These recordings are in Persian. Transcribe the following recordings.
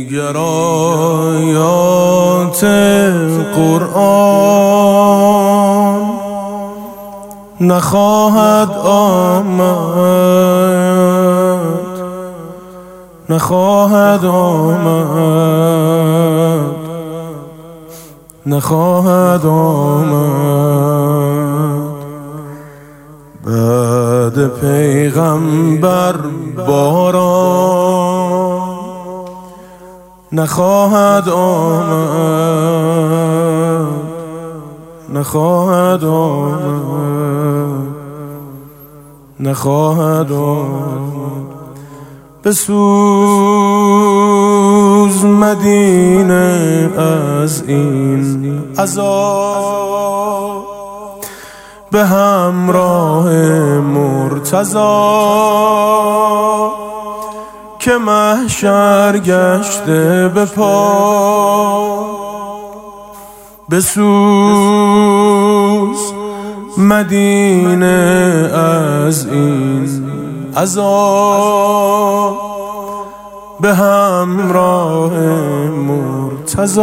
دیگر آیات قرآن نخواهد آمد، نخواهد آمد، نخواهد آمد بعد پیغمبر باران، نخواهد آمد، نخواهد آمد، نخواهد آمد. بسوز مدینه از این عذاب به همراه مرتضی که محشر گشته به پا. بسوز مدینه از این عذاب به همراه مرتضی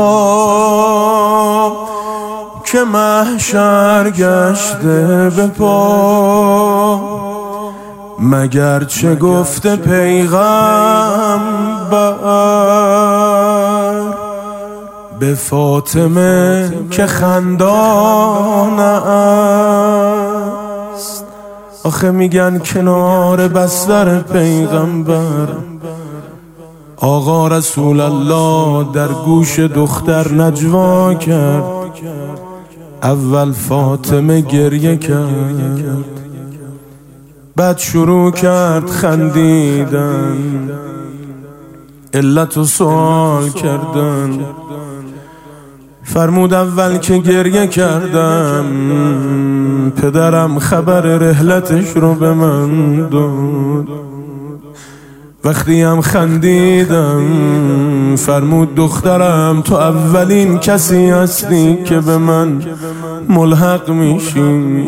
که محشر گشته به پا. مگر چه گفته پیغمبر به فاطمه که خندان است. آخه میگن کنار بستر پیغمبر آقا رسول الله در گوش دختر نجوا کرد. اول فاطمه گریه کرد، بعد شروع کرد خندیدن، علت و سوال کردن. فرمود اول که گریه کردم پدرم خبر رحلتش رو به من داد، وقتی هم خندیدم فرمود دخترم تو اولین کسی هستی که به من ملحق میشی.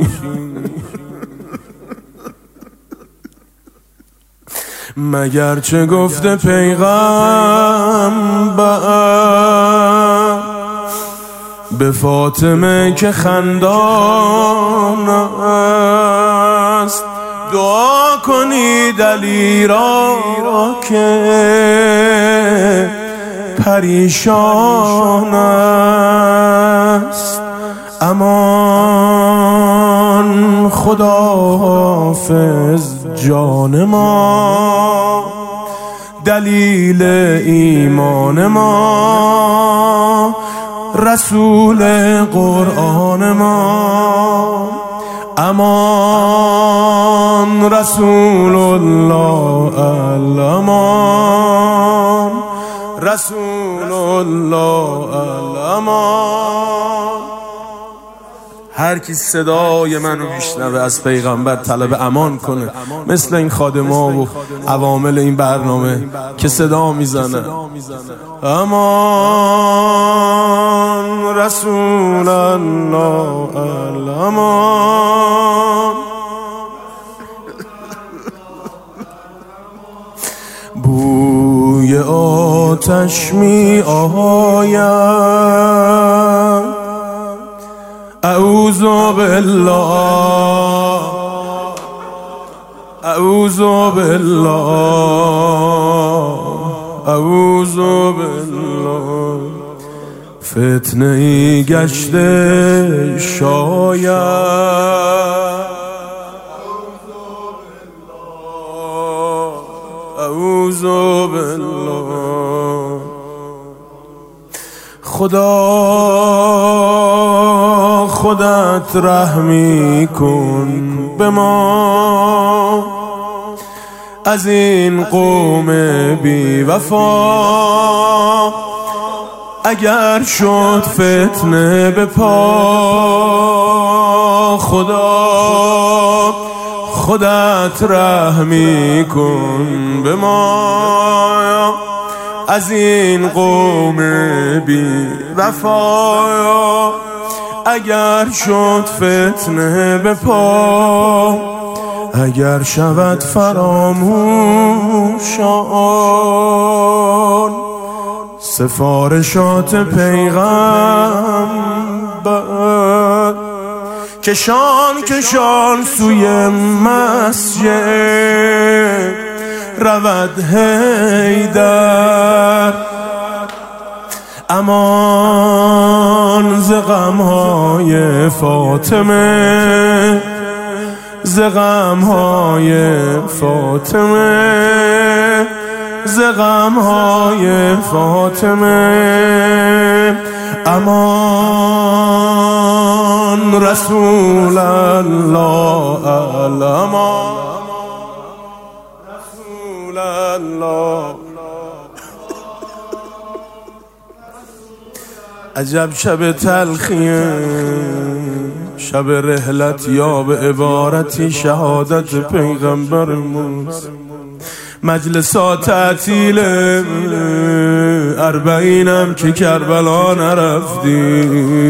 مگر چه گفته پیغمبر به فاطمه که خندان است. دعا کنید علی را که پریشان است. امان خدا حافظ جان ما، دلیل ایمان ما، رسول قرآن ما. امان رسول الله، الامان رسول الله، الامان. هر کی صدای منو میشنوه از پیغمبر طلب امان کنه، مثل این خادما و عوامل این برنامه که صدا میزنه امان رسول الله، الامان. بوی آتش می آید، اعوذ بالله، اعوذ بالله، اعوذ بالله. فتنه ای گشته شاید، اعوذ بالله. خدا خودت رحمی کن به ما از این قوم بی وفا. اگر شد فتنه به پا، خدا خودت رحمی کن به ما از این قوم بی وفا. اگر شد فتنه به پا، اگر شود فراموشان سفارشات پیغمبر کشان سوی مسجد رود حیدر. امان ز غمهای فاطمه، ز غمهای فاطمه، ز غمهای فاطمه. امان رسول الله، امان رسول الله. عجب شب تلخیه، شب رحلت یا به عبارتی شهادت پیغمبرموست. مجلسا تعطیل، اربعینم که کربلا نرفتی.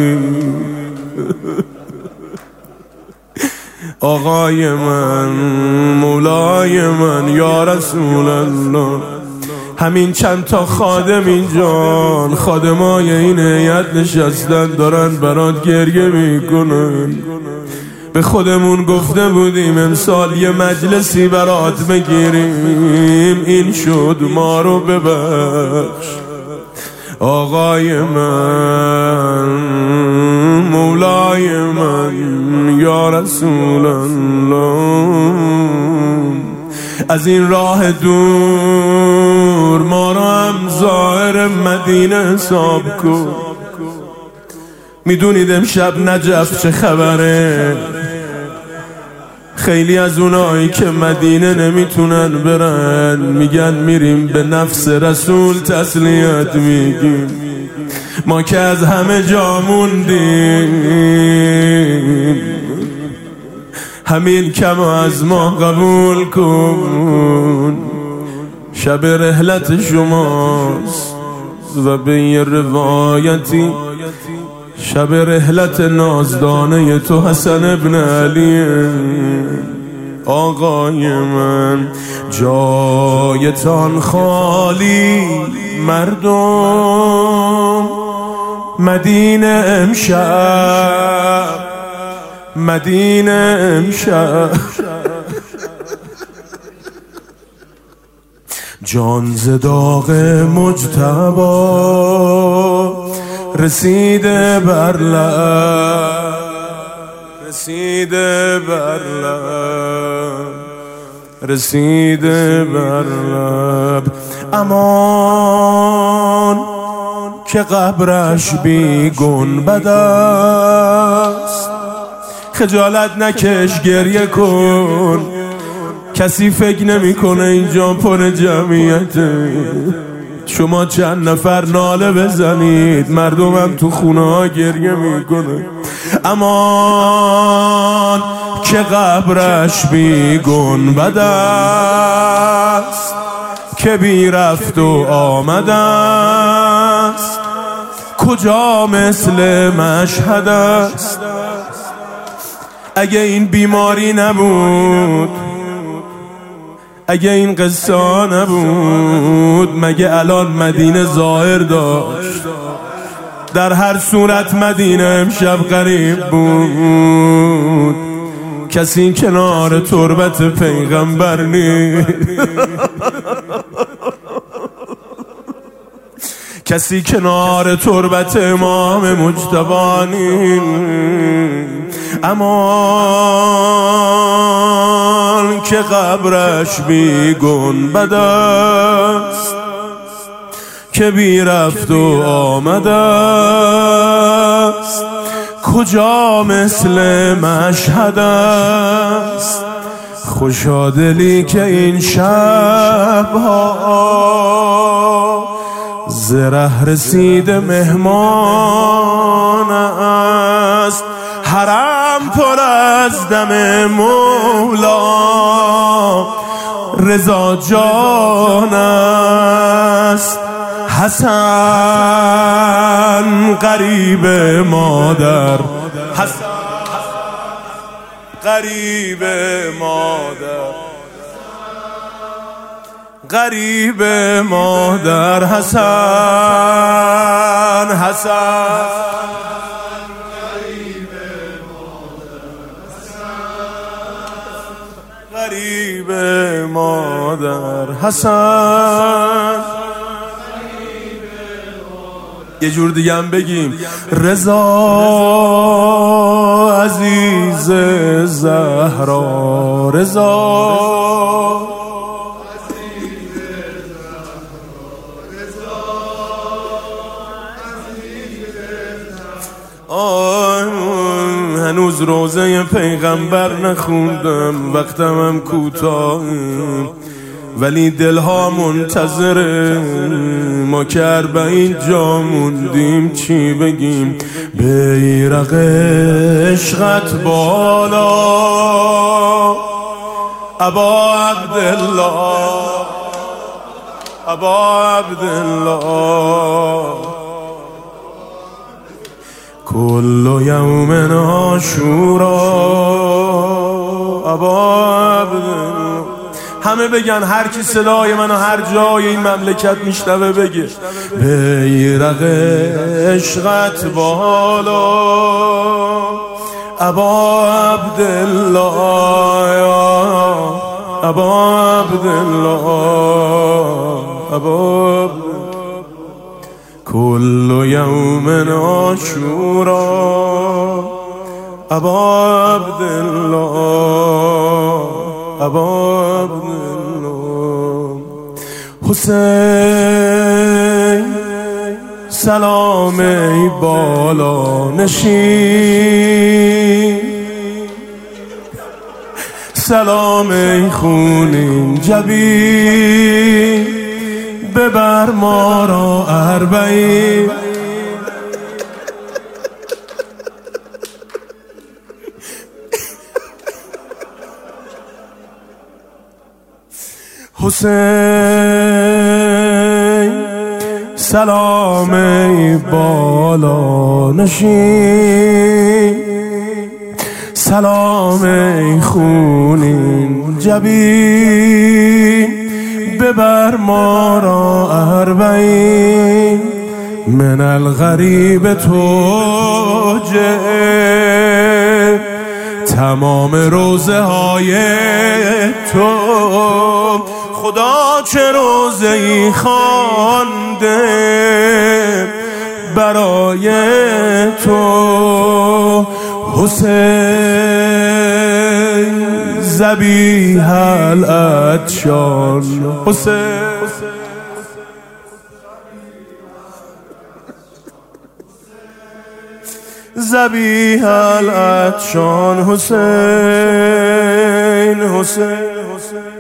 آقای من، مولای من، یا رسول الله. همین چند تا خادم اینجان، خادمای این هیئت نشستن، دارن برات گریه میکنن. به خودمون گفته بودیم امسال یه مجلسی برات بگیریم، این شد، ما رو ببخش. آقای من، مولای من، یا رسول الله. از این راه دور ما رو هم ظاهر مدینه حساب کن. میدونید امشب نجف چه خبره؟ خیلی از اونایی که مدینه نمیتونن برن میگن میریم به نفس رسول تسلیت میگیم. ما که از همه جا موندیم، همین کم از ما قبول کن. شب رحلت شماست و به یه روایتی شب رحلت نازدانه تو حسن ابن علی. آقای من، جایتان خالی مردم، مدینه امشب، مدینه امشب. جان ز داغ مجتبی رسیده بر لب، رسیده بر لب، رسیده بر لب. امان که قبرش بی گنبد است، خجالت نکش گریه کن. کسی فکر نمیکنه اینجا پر جمعیته. شما چند نفر ناله بزنید، مردمم تو خونه ها گریه میکنه. امان که قبرش بی گنبد است، که بی رفت و آمد است. کجا مثل مشهد است؟ اگه این بیماری نبود، اگه این قصه نبود، مگه الان مدینه ظاهر داشت؟ در هر صورت مدینه امشب غریب بود. کسی کنار تربت پیغمبر نیست، کسی کنار تربت امام مجتبی نیست. امان که قبرش بی گنبد است، که بی رفت و آمد است. کجا مثل مشهد است؟ خوشا دلی که این شبها زره رسید مهمان است. حرم پر از دم مولا رضا جان است. حسن قریب مادر، حسن قریب مادر. غریب مادر حسن حسن غریب مادر حسن. یه جور دیگه هم بگیم رضا عزیز زهرا رضا هنوز روزه پیغمبر نخوندم، وقتم کوتاه ولی دلها منتظره. ما که 40 جا موندیم چی بگیم؟ بیرق عشقت بالا ابا عبدالله ابا عبدالله کل یوم عاشورا ابا عبدالله. همه بگن، هر کی صدای منو هر جای این مملکت میشنوه بگه بیرق عشقت بالا ابا عبدالله ابا عبدالله ابا کل یوم عاشورا ابا عبدالله ابا عبدالله. حسین سلام ای بالا نشین، سلام ای خونین جبین، ببر ما را 40. حسین سلام ای بالا نشین، سلام ای خونین جبین، ببر ما را 40. من الغریب توجه تمام روزه های تو، خدا چه روزه ای خوانده برای تو. حسین ذبیح العطشان حسین ذبیح العطشان حسین حسین حسین